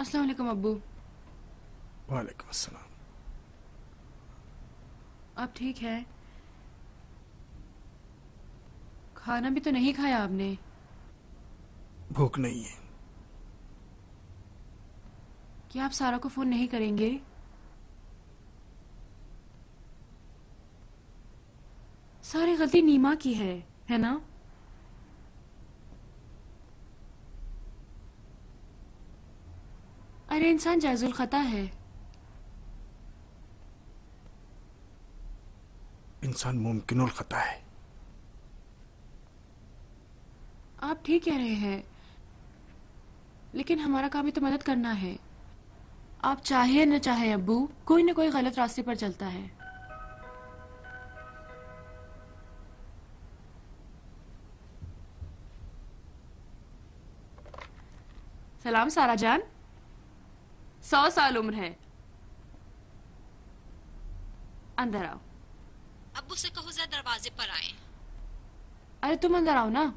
अस्सलाम वालेकुम अब्बू। वालेकुम अस्सलाम। आप ठीक है? खाना भी तो नहीं खाया आपने। भूख नहीं है। क्या आप सारा को फोन नहीं करेंगे? सारी गलती नीमा की है ना? अरे इंसान जायजुल खता है। इंसान मुमकिनुल खता है। आप ठीक कह रहे हैं, लेकिन हमारा काम ही तो मदद करना है। आप चाहे न चाहे अब्बू, कोई न कोई गलत रास्ते पर चलता है। सलाम सारा जान। 100 साल उम्र है। अंदर आओ। अब्बू से कहो जरा दरवाजे पर आए। अरे तुम अंदर आओ ना।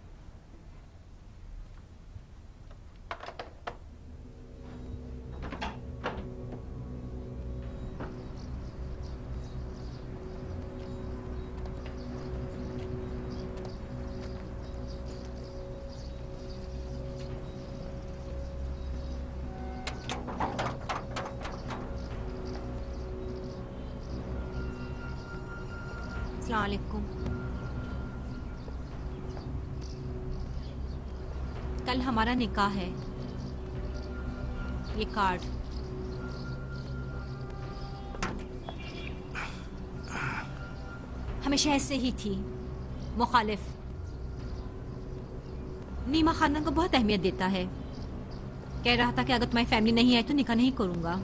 अस्सलाम वालेकुम। कल हमारा निकाह है। ये कार्ड। हमेशा ऐसे ही थी, मुखालिफ। नीमा खानदान को बहुत अहमियत देता है। कह रहा था कि अगर तुम्हारी फैमिली नहीं आई तो निकाह नहीं करूंगा।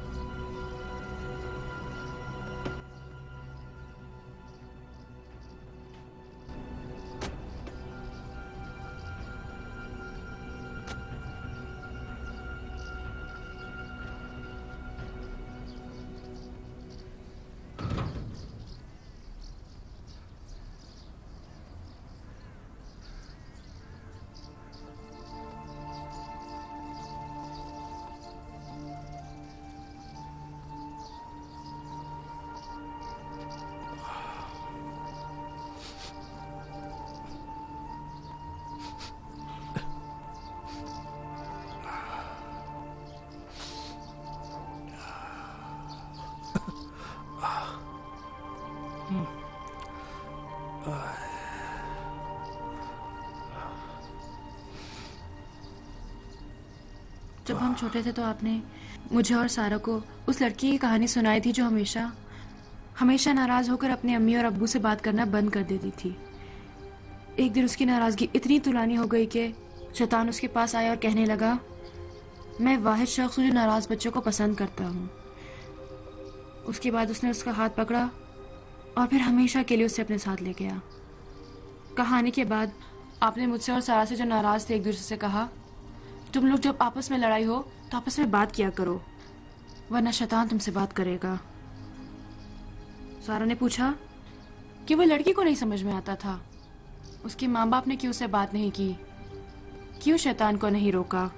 जब हम छोटे थे तो आपने मुझे और सारा को उस लड़की की कहानी सुनाई थी जो हमेशा हमेशा नाराज होकर अपने अम्मी और अब्बू से बात करना बंद कर देती थी। एक दिन उसकी नाराजगी इतनी तुलानी हो गई कि शैतान उसके पास आया और कहने लगा, मैं वाहिद शख्स हूँ जो नाराज बच्चों को पसंद करता हूँ। उसके बाद उसने उसका हाथ पकड़ा और फिर हमेशा के लिए उसे अपने साथ ले गया। कहानी के बाद आपने मुझसे और सारा से जो नाराज थे एक दूसरे से कहा, तुम लोग जब आपस में लड़ाई हो तो आपस में बात किया करो, वरना शैतान तुमसे बात करेगा। सारा ने पूछा कि वो लड़की को नहीं समझ में आता था, उसके माँ बाप ने क्यों उससे बात नहीं की, क्यों शैतान को नहीं रोका।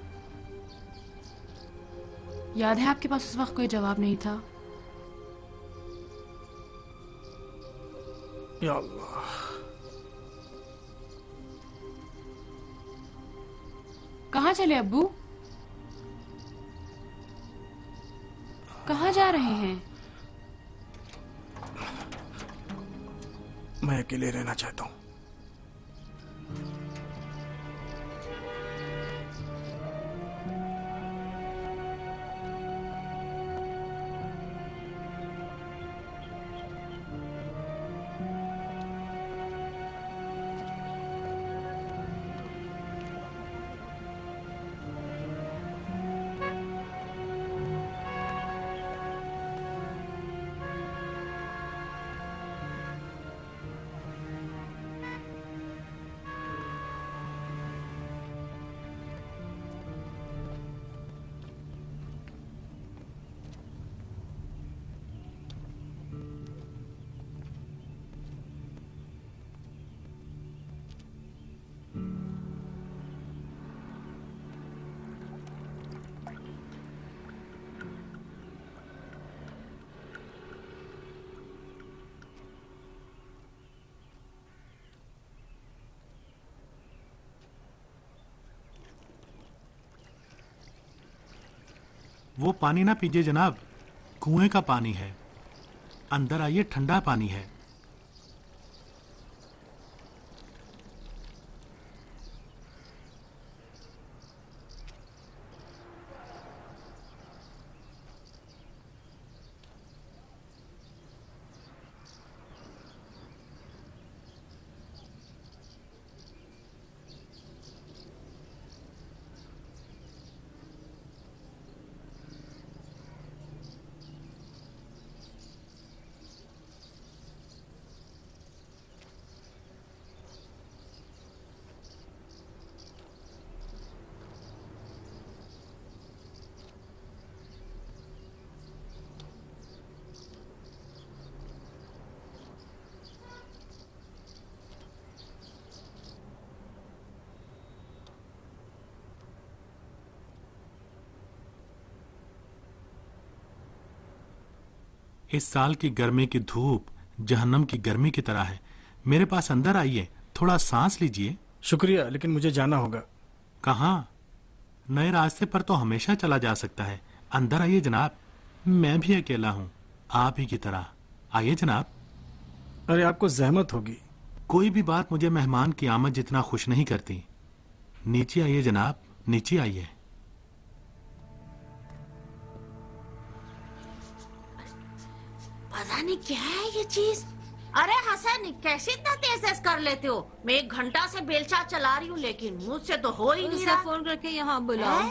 याद है आपके पास उस वक्त कोई जवाब नहीं था। या अल्लाह। कहाँ चले अब्बू? कहाँ जा रहे हैं? मैं अकेले रहना चाहता हूँ। वो पानी ना पीजिए जनाब, कुएं का पानी है। अंदर आइए, ठंडा पानी है। इस साल की गर्मी की धूप जहन्नम की गर्मी की तरह है। मेरे पास अंदर आइए, थोड़ा सांस लीजिए। शुक्रिया, लेकिन मुझे जाना होगा। कहाँ? नए रास्ते पर तो हमेशा चला जा सकता है। अंदर आइए जनाब, मैं भी अकेला हूँ, आप ही की तरह। आइए जनाब। अरे आपको जहमत होगी। कोई भी बात मुझे मेहमान की आमद जितना खुश नहीं करती। नीचे आइए जनाब, नीचे आइए। पता नहीं क्या है ये चीज। अरे हसन, कैसे इतना तेज कर लेते हो? मैं 1 घंटा से बेलचा चला रही हूँ, लेकिन मुझसे तो हो ही नहीं उसे रहा। फोन करके यहाँ बुलाओ।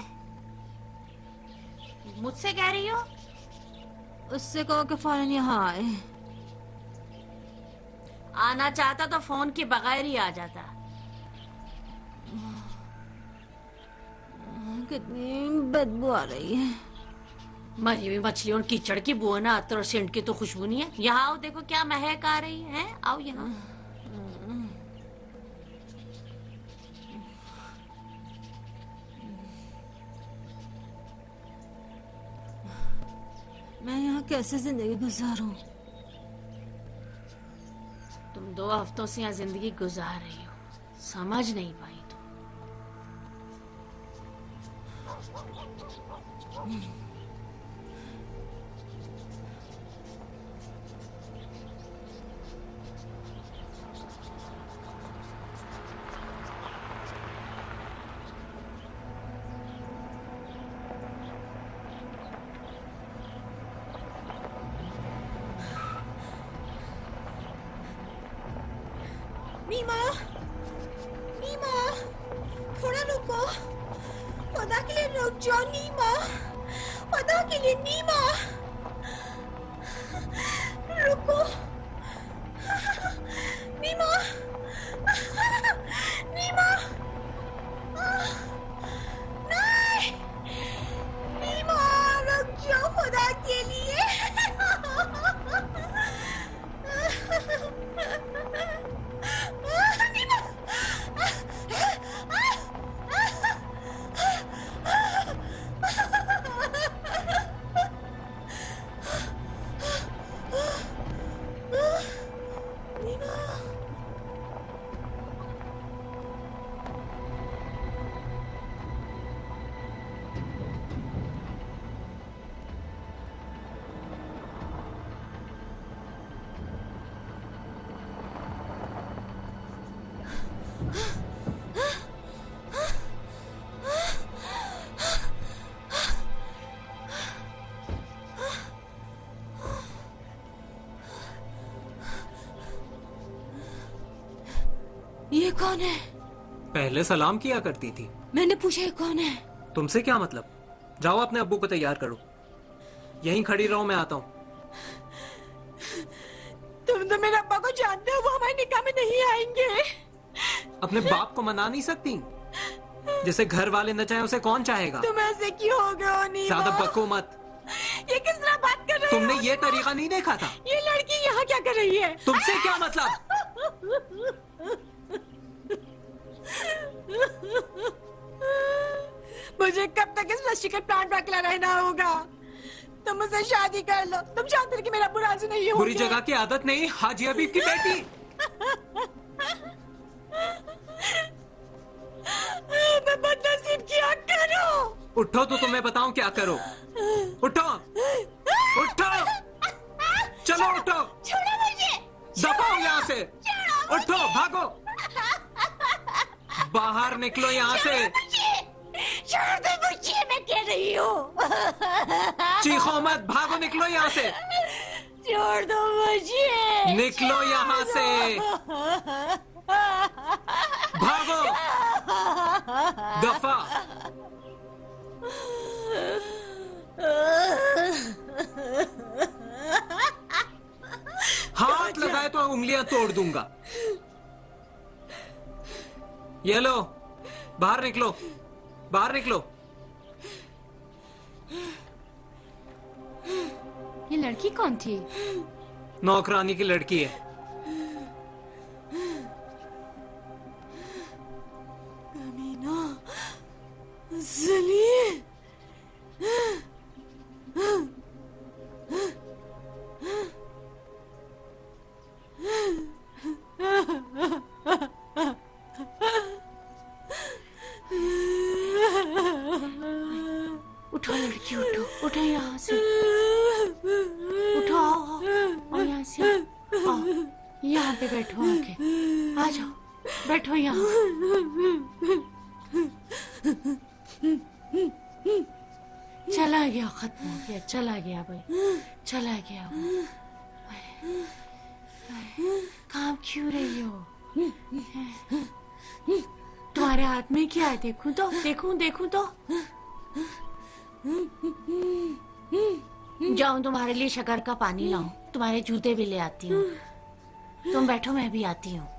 मुझसे कह रही हो? उससे कहो कि फौरन यहाँ आए। आना चाहता तो फोन के बगैर ही आ जाता। कितनी बदबू आ रही है। मरी हुई मछली और कीचड़ की बू है ना, अतर और सेंट की तो खुशबू नहीं है। यहाँ आओ, देखो क्या महक आ रही है। आओ यहाँ। मैं यहाँ कैसे जिंदगी गुजारूं? तुम 2 हफ्तों से यहाँ जिंदगी गुजार रही हो, समझ नहीं पाई तुम। नीमा, नीमा, थोड़ा रुको। खुदा के लिए रुक जाओ नीमा, खुदा के लिए नीमा, रुको। नीमा, नीमा, नहीं, नीमा, रुक जाओ खुदा के लिए। ये कौन है? पहले सलाम किया करती थी। मैंने पूछा ये कौन है? तुमसे क्या मतलब? जाओ अपने अब्बू को तैयार करो। यहीं खड़ी रहो, मैं आता हूँ। तुम तो मेरे अब्बा को जानते हो, वो हमारे निकाह में नहीं आएंगे। अपने बाप को मना नहीं सकती? जिसे घर वाले न चाहे उसे कौन चाहेगा? तुम ऐसे क्यों हो गए हो नीमा? ज्यादा बको मत। ये किस तरह बात कर रहे हो? तुमने ये तरीका नहीं देखा था। ये लड़की यहाँ क्या कर रही है? तुमसे क्या मतलब? मुझे कब तक इस लस्सी के प्लांट पर अकेला रहना होगा? तुम मुझसे शादी कर लो। तुम जानते हो कि मेरा बुरा राजी नहीं होगा। बुरी जगह की आदत नहीं, हाजी हबीब की बेटी। मैं बदनसीब क्या करूं? उठो तो तुम्हें बताऊं क्या करो। उठो, उठो, चलो उठो, छोड़ो मुझे, दफा हो यहाँ से, उठो, भागो, बाहर निकलो यहाँ से, छोड़ दो मुझे, मैं कह रही हूँ। चीखो मत, भागो, निकलो यहाँ से, छोड़ दो मुझे, निकलो यहाँ से, भागो, दफा। हाथ लगाए तो उंगलियां तोड़ दूंगा। ये लो, बाहर निकलो, बाहर निकलो। ये लड़की कौन थी? नौकरानी की लड़की है। अमीना, जलील, उठो लड़की, उठो, उठो यहाँ से, उठो, आओ, आओ यहाँ से, आओ, यहाँ पे बैठो आके, आ जाओ, बैठो यहाँ। चला गया, खत्म हो गया, चला गया भाई, चला गया वो। काम क्यों रही हो? तुम्हारे हाथ में क्या है? देखूं तो, देखूं, देखूं तो। जाऊं तुम्हारे लिए शक्कर का पानी लाऊं, तुम्हारे जूते भी ले आती हूँ। तुम बैठो, मैं भी आती हूँ।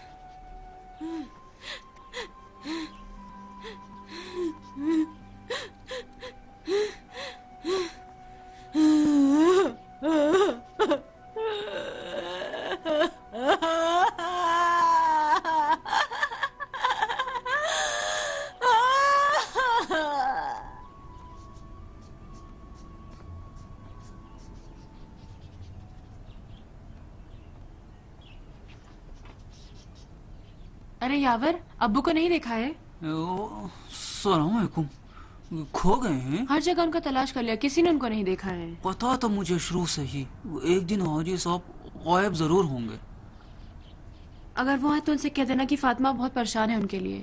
अरे यावर, अब्बू को नहीं देखा है? सलाम अलैकुम, खो गए हैं? हर जगह उनका तलाश कर लिया, किसी ने उनको नहीं देखा है। पता था मुझे शुरू से ही, एक दिन हाजी साहब गायब जरूर होंगे। अगर वो है तो उनसे कह देना कि फातिमा बहुत परेशान है उनके लिए।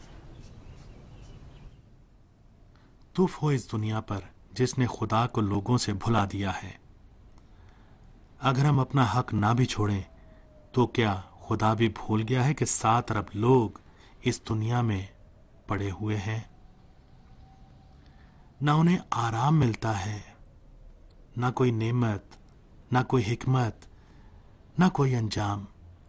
तुफ हो इस दुनिया पर जिसने खुदा को लोगों से भुला दिया है। अगर हम अपना हक ना भी छोड़ें तो क्या खुदा भी भूल गया है कि 7 अरब लोग इस दुनिया में पड़े हुए हैं? ना उन्हें आराम मिलता है, ना कोई नेमत, ना कोई हिकमत, ना कोई अंजाम।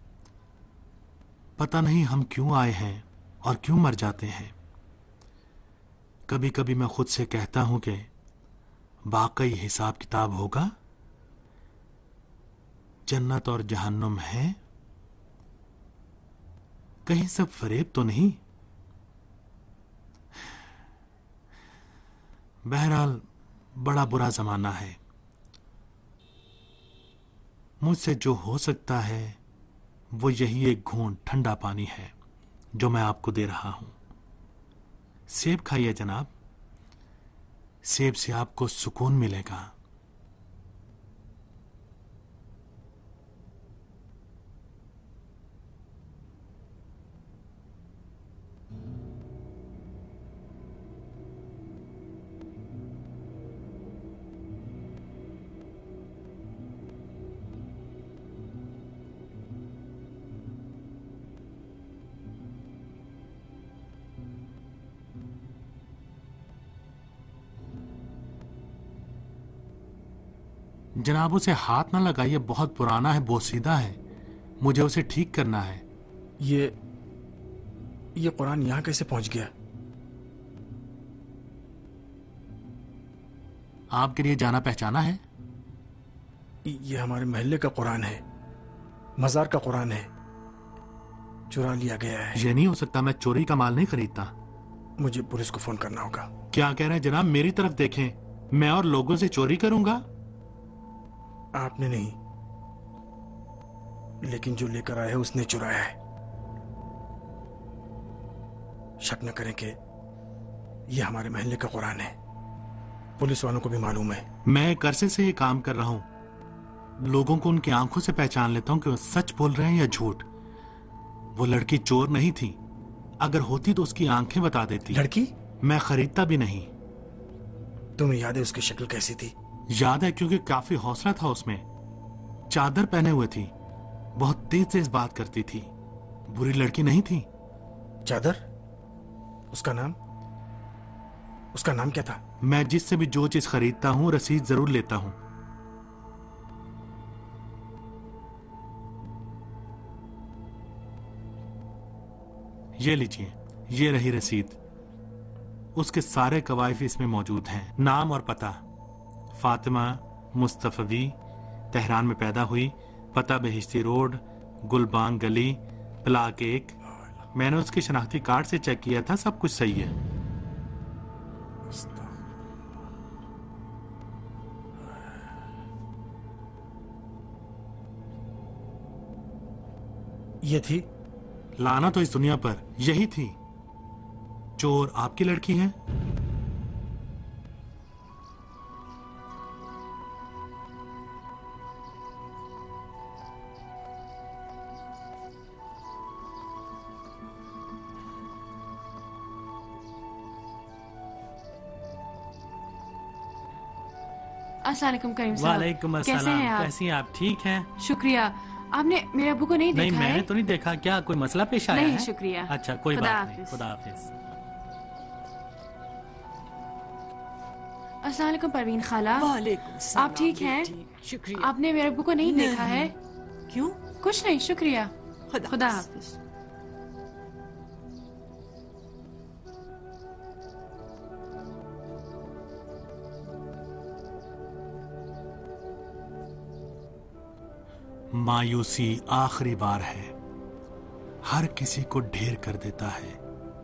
पता नहीं हम क्यों आए हैं और क्यों मर जाते हैं। कभी कभी मैं खुद से कहता हूं कि वाकई हिसाब किताब होगा, जन्नत और जहन्नुम है, कहीं सब फरेब तो नहीं। बहरहाल बड़ा बुरा जमाना है। मुझसे जो हो सकता है वो यही एक घूंट ठंडा पानी है जो मैं आपको दे रहा हूं। सेब खाइए जनाब, सेब से आपको सुकून मिलेगा। जनाब उसे हाथ ना लगाइए, बहुत पुराना है, बोसीदा है, मुझे उसे ठीक करना है। ये कुरान यहां कैसे पहुंच गया? आपके लिए जाना पहचाना है? ये हमारे महल्ले का कुरान है, मजार का कुरान है, चुरा लिया गया है। ये नहीं हो सकता, मैं चोरी का माल नहीं खरीदता। मुझे पुलिस को फोन करना होगा। क्या कह रहे हैं जनाब? मेरी तरफ देखें, मैं और लोगों से चोरी करूंगा? आपने नहीं, लेकिन जो लेकर आया है उसने चुराया है। शक न करें कि यह हमारे महल्ले का कुरान है। पुलिस वालों को भी मालूम है। मैं एक अरसे से ये काम कर रहा हूं। लोगों को उनकी आंखों से पहचान लेता हूं कि वो सच बोल रहे हैं या झूठ। वो लड़की चोर नहीं थी। अगर होती तो उसकी आंखें बता देती। लड़की? मैं खरीदता भी नहीं। तुम्हें याद है उसकी शक्ल कैसी थी? याद है, क्योंकि काफी हौसला था उसमें। चादर पहने हुए थी, बहुत तेज तेज बात करती थी। बुरी लड़की नहीं थी। चादर? उसका नाम क्या था? मैं जिससे भी जो चीज खरीदता हूं रसीद जरूर लेता हूं। ये लीजिए, ये रही रसीद। उसके सारे कवायफ इसमें मौजूद हैं। नाम और पता, फातिमा मुस्तफवी, तेहरान में पैदा हुई, पता बेहिश्ती रोड, गुलबांग गली, प्लाक 1। मैंने उसके शनाख्ती कार्ड से चेक किया था, सब कुछ सही है। ये थी? लाना तो इस दुनिया पर यही थी। चोर आपकी लड़की है? अस्सलाम वालेकुम करीम साहब। वालेकुम कैसे हैं अस्सलाम। आप? कैसी हैं आप? ठीक हैं? शुक्रिया। आपने मेरे अब्बू को नहीं नहीं, देखा मैंने है? तो नहीं देखा। क्या कोई मसला पेश आया नहीं, है? शुक्रिया। अच्छा, कोई खुदा बात नहीं। हाफिज। खुदा हाफिज। अस्सलाम वालेकुम परवीन खाला। वालेकुम सलाम आप ठीक हैं? बेटी, शुक्रिया। आपने मेरे अब्बू को नहीं देखा है? क्यों? कुछ नहीं, शुक्रिया। खुदा खुदा हाफिज। हाफिज। मायूसी आखिरी बार है, हर किसी को ढेर कर देता है।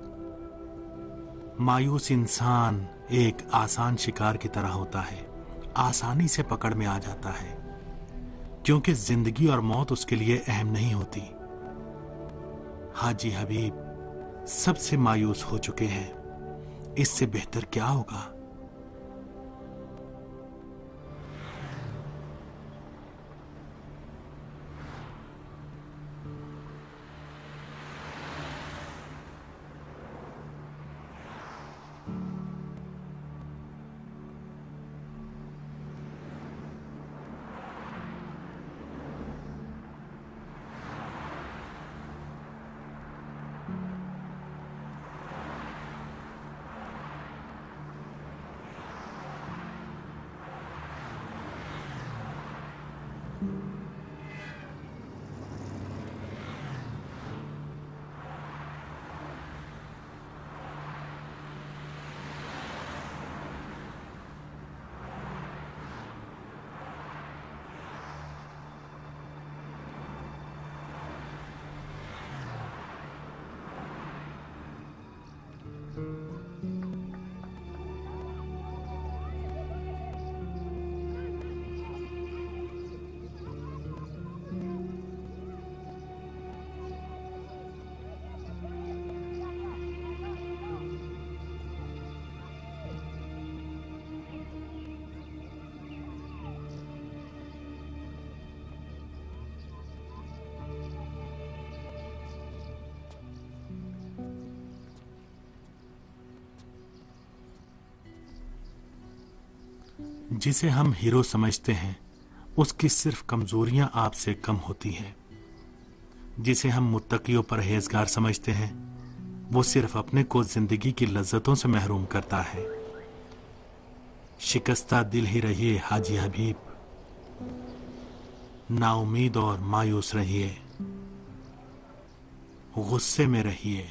मायूस इंसान एक आसान शिकार की तरह होता है, आसानी से पकड़ में आ जाता है, क्योंकि जिंदगी और मौत उसके लिए अहम नहीं होती। हाजी हबीब सबसे मायूस हो चुके हैं, इससे बेहतर क्या होगा? जिसे हम हीरो समझते हैं उसकी सिर्फ कमजोरियां आपसे कम होती हैं। जिसे हम मुत्तकी और परहेजगार समझते हैं वो सिर्फ अपने को जिंदगी की लज्जतों से महरूम करता है। शिकस्ता दिल ही रहिए हाजी हबीब, नाउमीद और मायूस रहिए, गुस्से में रहिए।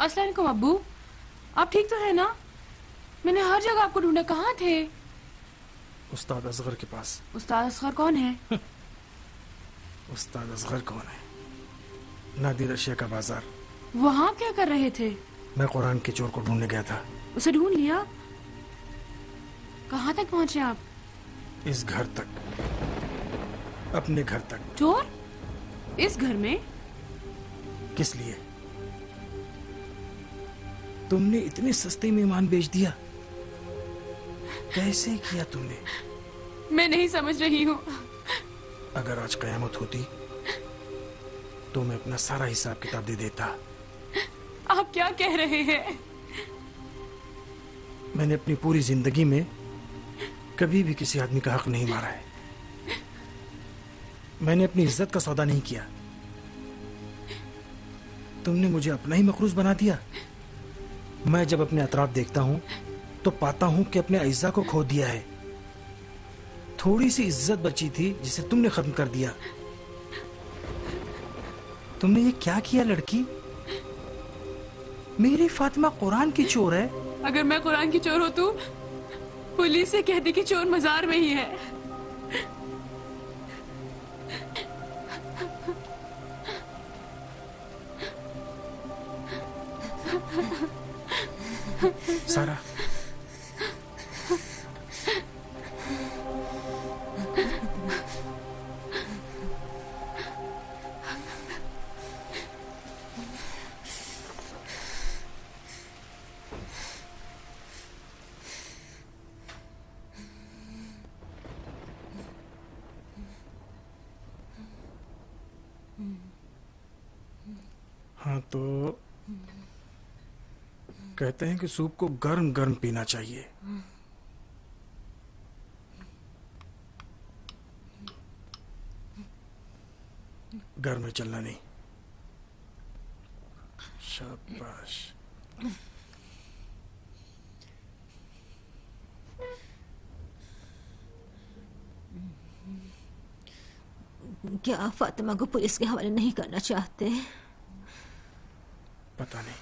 अस्सलाम वालेकुम अब्बू, आप ठीक तो है ना? मैंने हर जगह आपको ढूंढा, कहाँ थे? उस्ताद असगर के पास। उस्ताद असगर कौन है? उस्ताद असगर कौन है? नादिर अशिया का बाजार। वहाँ क्या कर रहे थे? मैं कुरान के चोर को ढूंढने गया था। उसे ढूंढ लिया? कहाँ तक पहुँचे आप? इस घर तक, अपने घर तक। चोर? इस घर में? किस लिए? तुमने इतने सस्ते में ईमान बेच दिया? कैसे किया तुमने? मैं नहीं समझ रही हूँ। अगर आज कयामत होती तो मैं अपना सारा हिसाब किताब दे देता। आप क्या कह रहे हैं? मैंने अपनी पूरी जिंदगी में कभी भी किसी आदमी का हक नहीं मारा है। मैंने अपनी इज्जत का सौदा नहीं किया। तुमने मुझे अपना ही मकरूज बना दिया। मैं जब अपने अतराफ देखता हूं तो पाता हूं कि अपने अइज़्ज़ा को खो दिया है। थोड़ी सी इज्जत बची थी जिसे तुमने खत्म कर दिया। तुमने ये क्या किया लड़की? मेरी फातिमा कुरान की चोर है। अगर मैं कुरान की चोर हो तो पुलिस से कह दी कि चोर मजार में ही है। सारा, हाँ तो कहते हैं कि सूप को गर्म गर्म पीना चाहिए। घर में चलना नहीं। शाबाश। क्या आप फातिमा को पुलिस के हवाले नहीं करना चाहते? पता नहीं।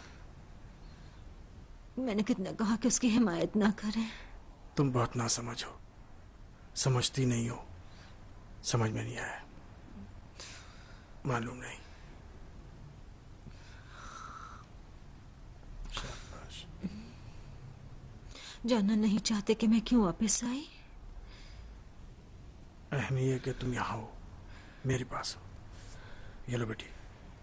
मैंने कितना कहा कि उसकी हिमायत ना करें। तुम बहुत ना समझो, समझती नहीं हो। समझ में नहीं आया, मालूम नहीं। शाबाश। जानना नहीं चाहते कि मैं क्यों वापस आई? अहम ये कि तुम यहाँ हो, मेरे पास हो। ये लो बेटी।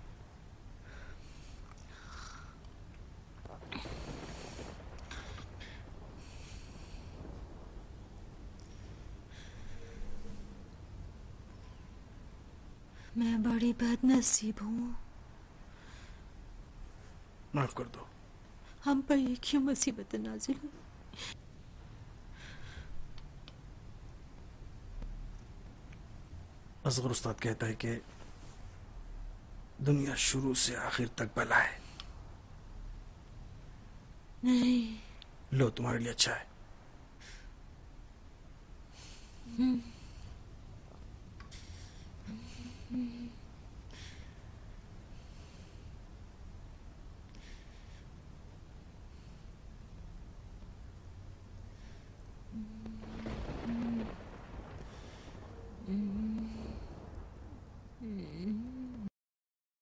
मैं बड़ी बदनसीब हूँ। माफ कर दो। हम पर ये क्यों मुसीबत नाजिल हुई? असगर उस्ताद कहता है कि दुनिया शुरू से आखिर तक बला है। नहीं। लो, तुम्हारे लिए अच्छा है।